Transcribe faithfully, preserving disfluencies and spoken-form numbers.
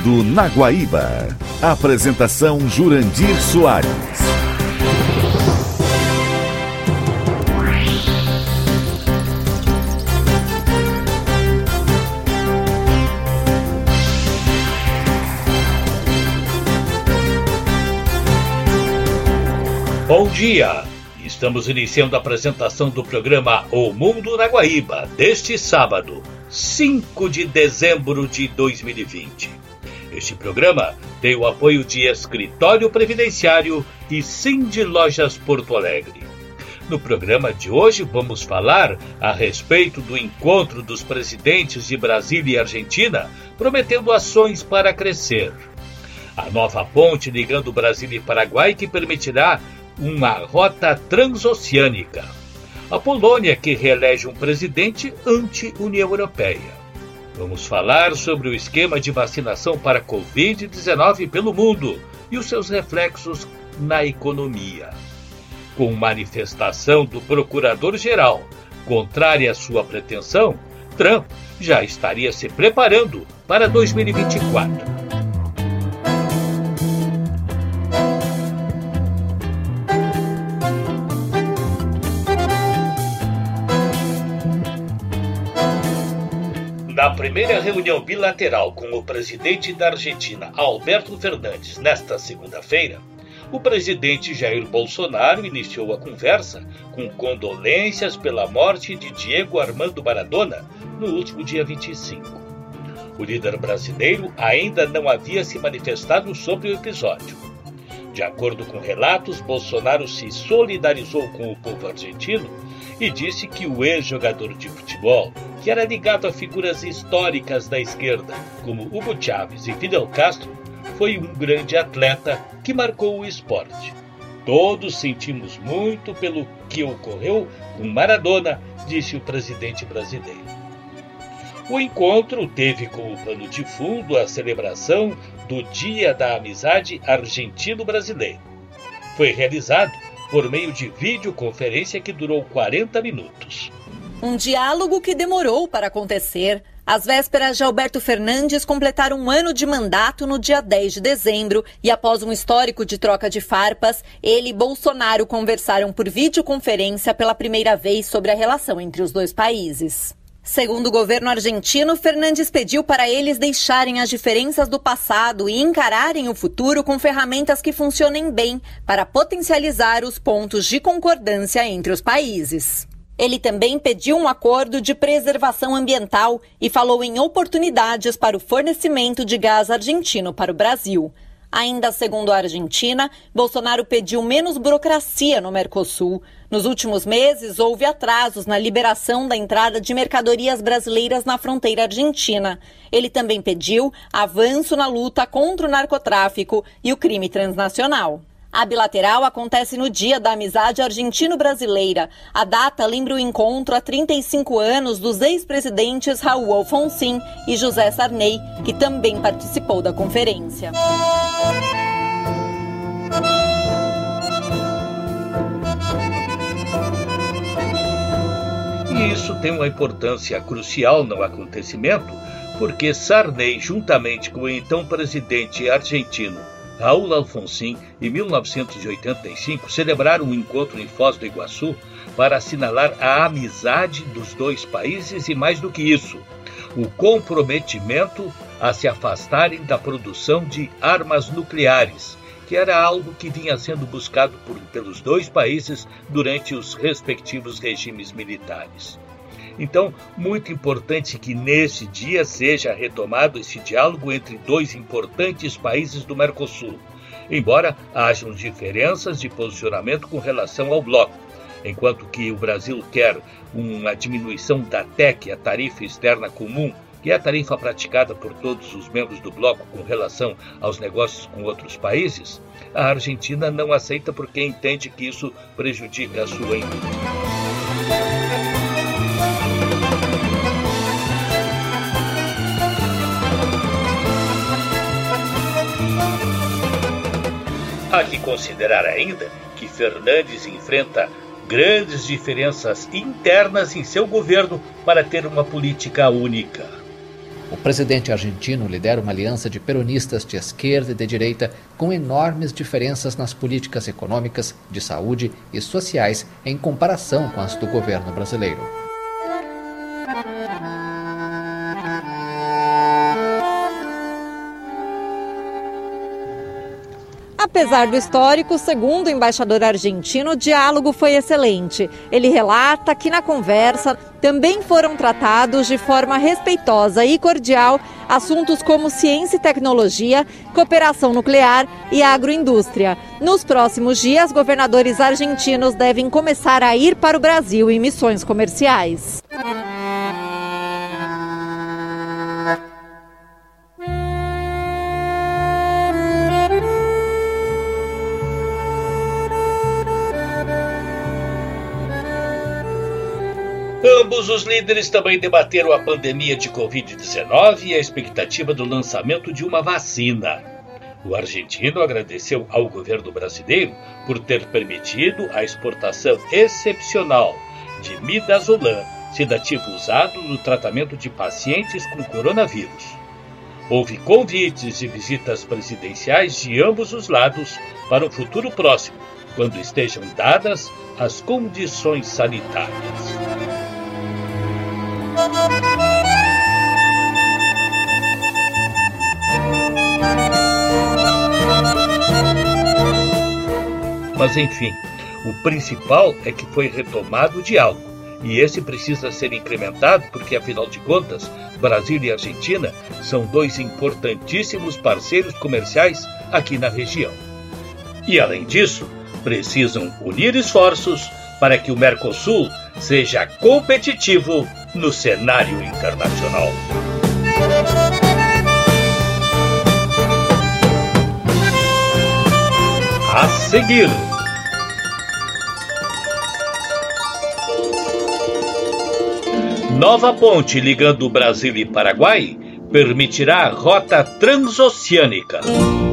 Mundo na Guaíba. Apresentação Jurandir Soares. Bom dia! Estamos iniciando a apresentação do programa O Mundo na Guaíba, deste sábado, cinco de dezembro de dois mil e vinte. Este programa tem o apoio de Escritório Previdenciário e Cindy Lojas Porto Alegre. No programa de hoje vamos falar a respeito do encontro dos presidentes de Brasília e Argentina, prometendo ações para crescer. A nova ponte ligando Brasília e Paraguai que permitirá uma rota transoceânica. A Polônia que reelege um presidente anti-União Europeia. Vamos falar sobre o esquema de vacinação para covid dezenove pelo mundo e os seus reflexos na economia. Com manifestação do Procurador-Geral contrária à sua pretensão, Trump já estaria se preparando para dois mil e vinte e quatro. Na primeira reunião bilateral com o presidente da Argentina, Alberto Fernandes, nesta segunda-feira, o presidente Jair Bolsonaro iniciou a conversa com condolências pela morte de Diego Armando Maradona no último dia vinte e cinco. O líder brasileiro ainda não havia se manifestado sobre o episódio. De acordo com relatos, Bolsonaro se solidarizou com o povo argentino e disse que o ex-jogador de futebol, que era ligado a figuras históricas da esquerda, como Hugo Chávez e Fidel Castro, foi um grande atleta que marcou o esporte. Todos sentimos muito pelo que ocorreu com Maradona, disse o presidente brasileiro. O encontro teve como pano de fundo a celebração do Dia da Amizade Argentino-Brasileiro. Foi realizado por meio de videoconferência que durou quarenta minutos. Um diálogo que demorou para acontecer. Às vésperas de Alberto Fernandes completar um ano de mandato no dia dez de dezembro e após um histórico de troca de farpas, ele e Bolsonaro conversaram por videoconferência pela primeira vez sobre a relação entre os dois países. Segundo o governo argentino, Fernandes pediu para eles deixarem as diferenças do passado e encararem o futuro com ferramentas que funcionem bem para potencializar os pontos de concordância entre os países. Ele também pediu um acordo de preservação ambiental e falou em oportunidades para o fornecimento de gás argentino para o Brasil. Ainda segundo a Argentina, Bolsonaro pediu menos burocracia no Mercosul. Nos últimos meses, houve atrasos na liberação da entrada de mercadorias brasileiras na fronteira argentina. Ele também pediu avanço na luta contra o narcotráfico e o crime transnacional. A bilateral acontece no Dia da Amizade Argentino-Brasileira. A data lembra o encontro há trinta e cinco anos dos ex-presidentes Raul Alfonsín e José Sarney, que também participou da conferência. E isso tem uma importância crucial no acontecimento, porque Sarney, juntamente com o então presidente argentino Raul Alfonsín, em mil novecentos e oitenta e cinco, celebraram um encontro em Foz do Iguaçu para assinalar a amizade dos dois países e, mais do que isso, o comprometimento a se afastarem da produção de armas nucleares, que era algo que vinha sendo buscado por, pelos dois países durante os respectivos regimes militares. Então, muito importante que nesse dia seja retomado esse diálogo entre dois importantes países do Mercosul, embora hajam diferenças de posicionamento com relação ao bloco, enquanto que o Brasil quer uma diminuição da T E C, a tarifa externa comum, que é a tarifa praticada por todos os membros do bloco com relação aos negócios com outros países, a Argentina não aceita porque entende que isso prejudica a sua indústria. Há que considerar ainda que Fernandes enfrenta grandes diferenças internas em seu governo para ter uma política única. O presidente argentino lidera uma aliança de peronistas de esquerda e de direita com enormes diferenças nas políticas econômicas, de saúde e sociais em comparação com as do governo brasileiro. Apesar do histórico, segundo o embaixador argentino, o diálogo foi excelente. Ele relata que na conversa também foram tratados de forma respeitosa e cordial assuntos como ciência e tecnologia, cooperação nuclear e agroindústria. Nos próximos dias, governadores argentinos devem começar a ir para o Brasil em missões comerciais. Ambos os líderes também debateram a pandemia de covid dezenove e a expectativa do lançamento de uma vacina. O argentino agradeceu ao governo brasileiro por ter permitido a exportação excepcional de midazolam, sedativo usado no tratamento de pacientes com coronavírus. Houve convites e visitas presidenciais de ambos os lados para um futuro próximo, quando estejam dadas as condições sanitárias. Mas enfim, o principal é que foi retomado o diálogo, e esse precisa ser incrementado porque, afinal de contas, Brasil e Argentina são dois importantíssimos parceiros comerciais aqui na região. E além disso, precisam unir esforços para que o Mercosul seja competitivo no cenário internacional. A seguir, nova ponte ligando Brasil e Paraguai permitirá a rota transoceânica.